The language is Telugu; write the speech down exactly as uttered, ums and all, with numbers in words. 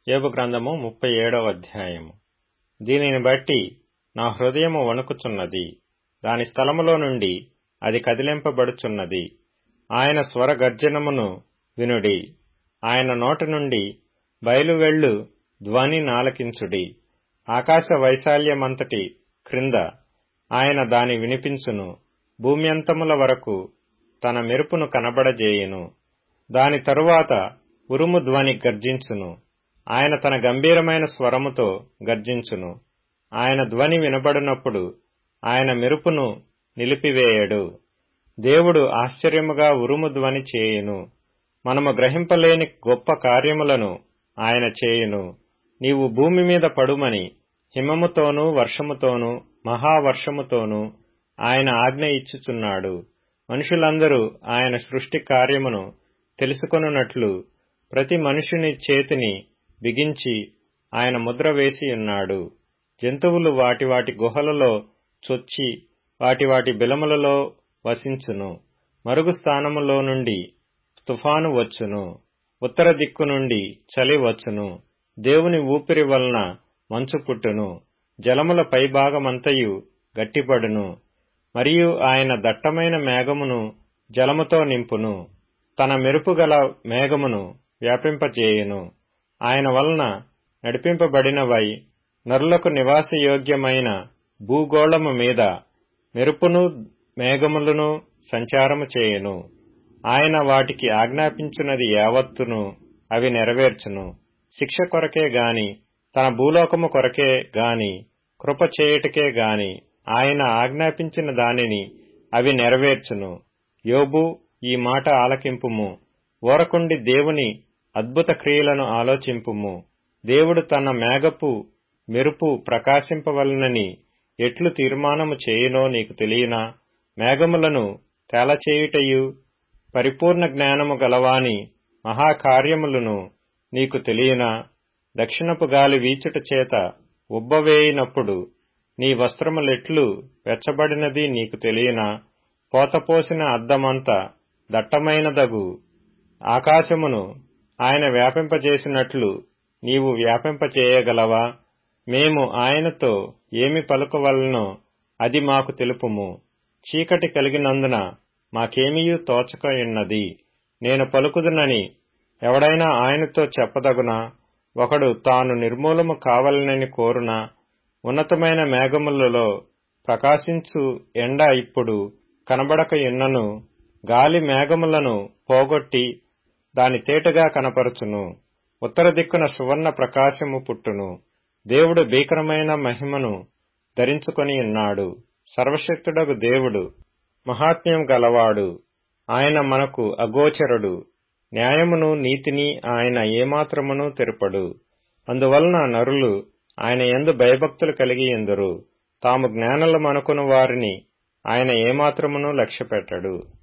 యోబు గ్రంథము ముప్పై ఏడవ అధ్యాయము. దీనిని బట్టి నా హృదయము వణుకుచున్నది, దాని స్థలములో నుండి అది కదిలింపబడుచున్నది. ఆయన స్వర గర్జనమును వినుడి, ఆయన నోట నుండి బయలువెళ్ళు ధ్వని నాలకించుడి. ఆకాశ వైశాల్యమంతటి క్రింద ఆయన దాని వినిపించును, భూమ్యంతముల వరకు తన మెరుపును కనబడజేయును. దాని తరువాత ఉరుము ధ్వని గర్జించును, ఆయన తన గంభీరమైన స్వరముతో గర్జించును. ఆయన ధ్వని వినబడినప్పుడు ఆయన మెరుపును నిలిపివేయడు. దేవుడు ఆశ్చర్యముగా ఉరుము ధ్వని చేయును, మనము గ్రహింపలేని గొప్ప కార్యములను ఆయన చేయును. నీవు భూమి మీద పడుమని హిమముతోనూ వర్షముతోనూ మహావర్షముతోనూ ఆయన ఆజ్ఞ ఇచ్చుచున్నాడు. మనుషులందరూ ఆయన సృష్టి కార్యమును తెలుసుకొనున్నట్లు ప్రతి మనుషుని చేతిని బిగించి ఆయన ముద్ర వేసియున్నాడు. జంతువులు వాటి వాటి గుహలలో చొచ్చి వాటి వాటి బిలములలో వసించును. మరుగు స్థానములో నుండి తుఫాను వచ్చును, ఉత్తర దిక్కు నుండి చలి వచ్చును. దేవుని ఊపిరి వలన మంచు పుట్టును, జలముల పైభాగమంతయు గట్టిపడును. మరియు ఆయన దట్టమైన మేఘమును జలముతో నింపును, తన మెరుపుగల మేఘమును వ్యాపింపజేయును. ఆయన వలన నడిపింపబడినవై నరులకు నివాసయోగ్యమైన భూగోళము మీద మెరుపును మేఘములను సంచారము చేయును. ఆయన వాటికి ఆజ్ఞాపించున్నది యావత్తును అవి నెరవేర్చును. శిక్ష కొరకే గాని తన భూలోకము కొరకే గాని కృప చేయుటకే గాని ఆయన ఆజ్ఞాపించిన దానిని అవి నెరవేర్చును. యోబు, ఈ మాట ఆలకింపుము, ఊరకుండి దేవుని అద్భుత క్రియలను ఆలోచింపుము. దేవుడు తన మేఘపు మెరుపు ప్రకాశింపవలనని ఎట్లు తీర్మానము చేయునో నీకు తెలియనా? మేఘములను తేలచేయుటయు పరిపూర్ణ జ్ఞానము గలవాని మహాకార్యములను నీకు తెలియనా? దక్షిణపు గాలి వీచుట చేత ఉబ్బవేయినప్పుడు నీ వస్త్రములెట్లు వెచ్చబడినది నీకు తెలియనా? పోతపోసిన అద్దమంత దట్టమైనదగు ఆకాశమును ఆయన వ్యాపింపజేసినట్లు నీవు వ్యాపింపచేయగలవా? మేము ఆయనతో ఏమి పలుకవలనో అది మాకు తెలుపుము. చీకటి కలిగినందున మాకేమీయూ తోచకయున్నది. నేను పలుకుదునని ఎవడైనా ఆయనతో చెప్పదగునా? ఒకడు తాను నిర్మూలము కావాలనని కోరునా? ఉన్నతమైన మేఘములలో ప్రకాశించు ఎండ ఇప్పుడు కనబడకయున్నను గాలి మేఘములను పోగొట్టి దాని తేటగా కనపరచును. ఉత్తర దిక్కున సువర్ణ ప్రకాశము పుట్టును. దేవుడు భీకరమైన మహిమను ధరించుకొని ఉన్నాడు. సర్వశక్తుడగు దేవుడు మహాత్మ్యం గలవాడు. ఆయన మనకు అగోచరుడు. న్యాయమును నీతిని ఆయన ఏమాత్రమును తెరుపడు. అందువలన నరులు ఆయన యందు భయభక్తులు కలిగి ఎందురు. తాము జ్ఞానులమనుకొను వారిని ఆయన ఏమాత్రమును లక్ష్యపెట్టడు.